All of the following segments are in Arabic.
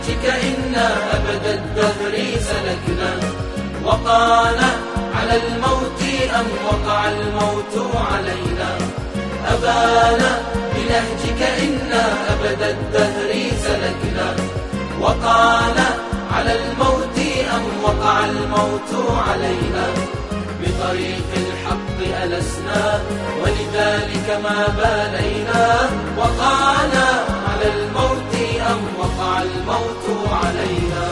بنهجك إنا أبد الدهر سلكنا، وقال على الموت أم وقع الموت علينا. أبانا بنهجك إنا أبد الدهر سلكنا، وقال على الموت أم وقع الموت علينا. بطريق الحق ألسنا ولذلك ما بالينا، وقال على الموت أم وقع الموت علينا.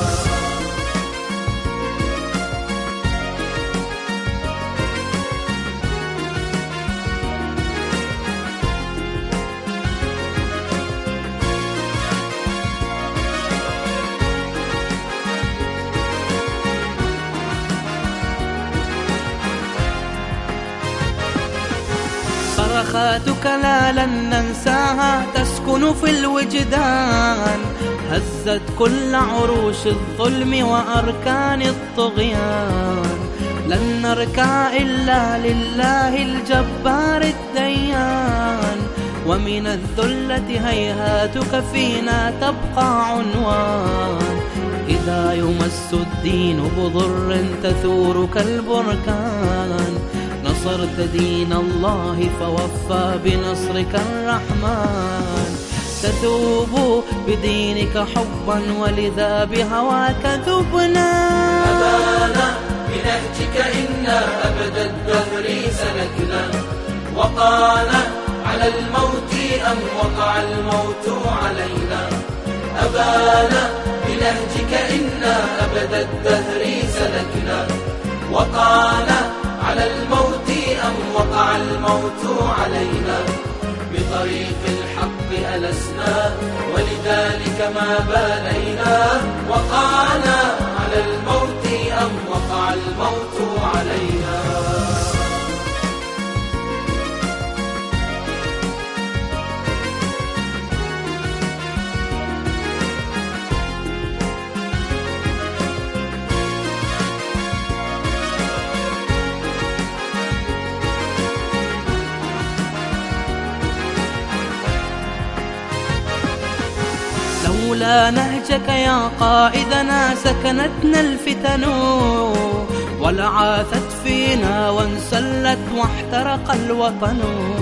صرخاتك لا لن ننساها تسكن في الوجدان، هزت كل عروش الظلم وأركان الطغيان. لن نركع إلا لله الجبار الديان، ومن الذلة هيهاتك فينا تبقى عنوان. إذا يمس الدين بضر تثور كالبركان، نصرت دين الله فوفى بنصرك الرحمن. تذوب بدينك حبا ولذا بهواك ذبنا. أبانا بنهجك إنا أبد الدهر سلكنا، وقال على الموت أم وقع الموت علينا. أبانا بنهجك إنا أبد الدهر سلكنا، وقال على الموت أم وقع الموت علينا. بطريق الحق ألسنا ولذلك ما بالينا، وقال على الموت أم وقع الموت علينا. لولا نهجك يا قائدنا سكنتنا الفتن، ولعاثت فينا وانسلت واحترق الوطن.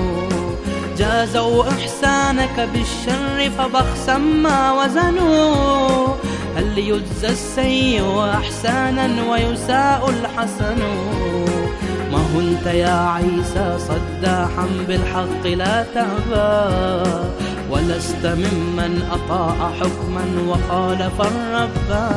جازوا إحسانك بالشر فبخسا ما وزنوا، هل يجزى السيء أحسانا ويساء الحسن؟ ما هنت يا عيسى صداحا بالحق لا تأبى، ولست ممن أطاع حكما وخالف الربا.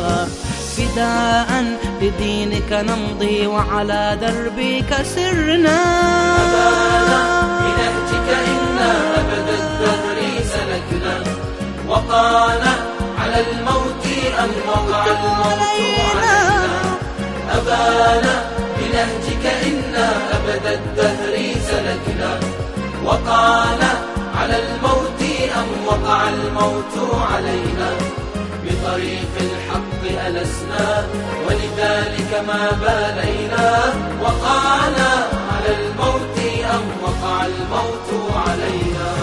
فداء لدينك نمضي وعلى دربك سرنا. أبانا بنهجك إنا أبد الدهر سلكنا، وقال على الموت أم وقع الموت علينا. أبانا بنهجك إنا أبد الدهر سلكنا، وقال على الموت أم وقع الموت علينا. بطريق الحق ألسنا ولذلك ما بالينا، وقال على الموت أم وقع الموت علينا.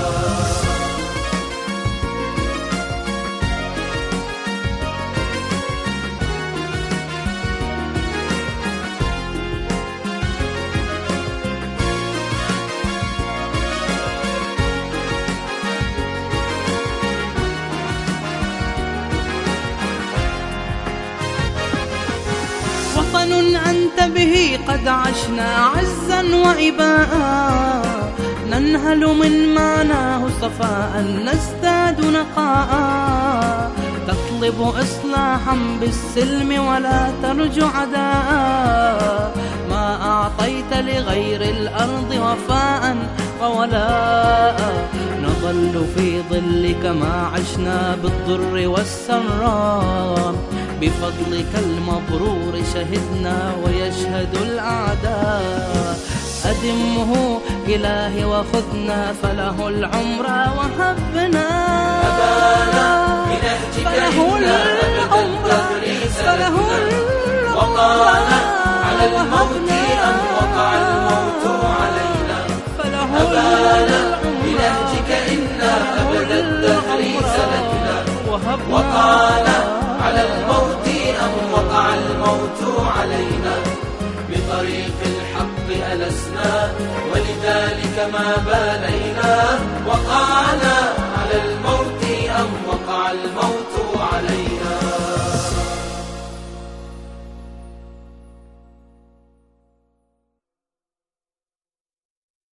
وطن أنت به قد عشنا عزا وإباء، ننهل من معناه صفاء نزداد نقاء. تطلب إصلاحا بالسلم ولا ترجو عداء، ما أعطيت لغير الأرض وفاء وولاء. نظل في ظلك ما عشنا بالضر والسراء، بفضلك المبرور شهدنا ويشهد الأعداء. أدمه إلهي وخذنا فله العمر وهبنا. أبانا بنهجك إنا أبد الدهر سلكنا، وقال على الموت أم وقع الموت علينا. أبانا بنهجك إنا أبد الدهر سلكنا، وقعنا على الموت أم وقع الموت علينا؟ بطريق الحق ألسنا ولذلك ما بالينا